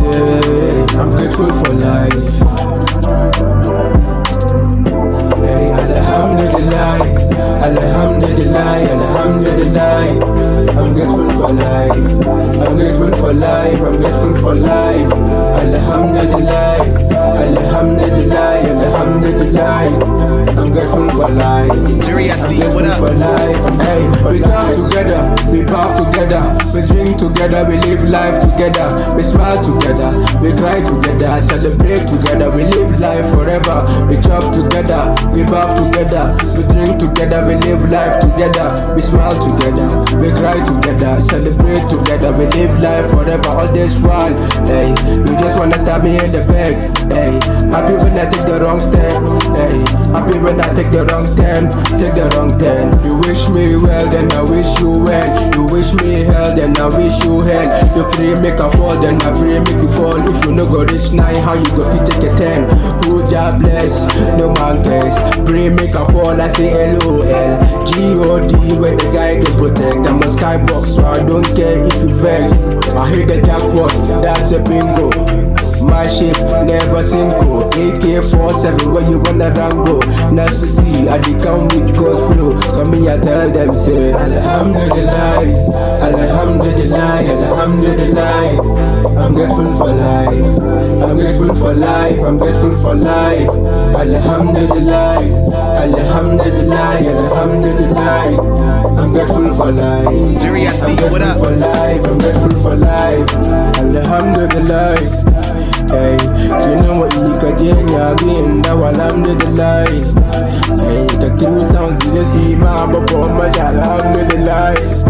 Yeah, I'm grateful for life. Hey, Alhamdulillah, Alhamdulillah, Alhamdulillah. I'm grateful for life. I'm grateful for life. I'm grateful for life. Alhamdulillah, Alhamdulillah, Alhamdulillah. I'm grateful for life. Jerry, I see you. What up? For life. Hey, we talk together, we laugh together, we drink together, we live life together, we smile together, we cry together, celebrate together, we live life forever. We chop together, we laugh together, we drink together, we live life together, we smile together, we cry together, celebrate together, we live life forever. All this while, hey, you just wanna stab me in the back. Hey, happy when I take the wrong step. Hey, happy when I take the wrong turn, take the wrong turn. You wish me well, then I wish you well. You wish me hell, then I wish you hell. You pray make a fall, then I pray make you fall. If you no go reach 9, how you go fit take a 10? Who Jah bless, no man cares. Pray make a fall, I say LOL. God when the guy don't protect. I'm a skybox, so I don't care if you vex. I hit the jackpot, that's a bingo. My ship never sinko. AK-47 where you wanna run go. Nice to see, I dey come with God's flow. So me I tell them say Alhamdulillah, Alhamdulillah, Alhamdulillah. I'm grateful for life. I'm grateful for life. I'm grateful for life. Alhamdulillah, Alhamdulillah, Alhamdulillah. I'm grateful for life. Jerry, I see you. What up? For life. I'm grateful for life. Alhamdulillah. Hey, you know what you can do again. Now alhamdulillah. Hey, the true sounds you see my baba, alhamdulillah.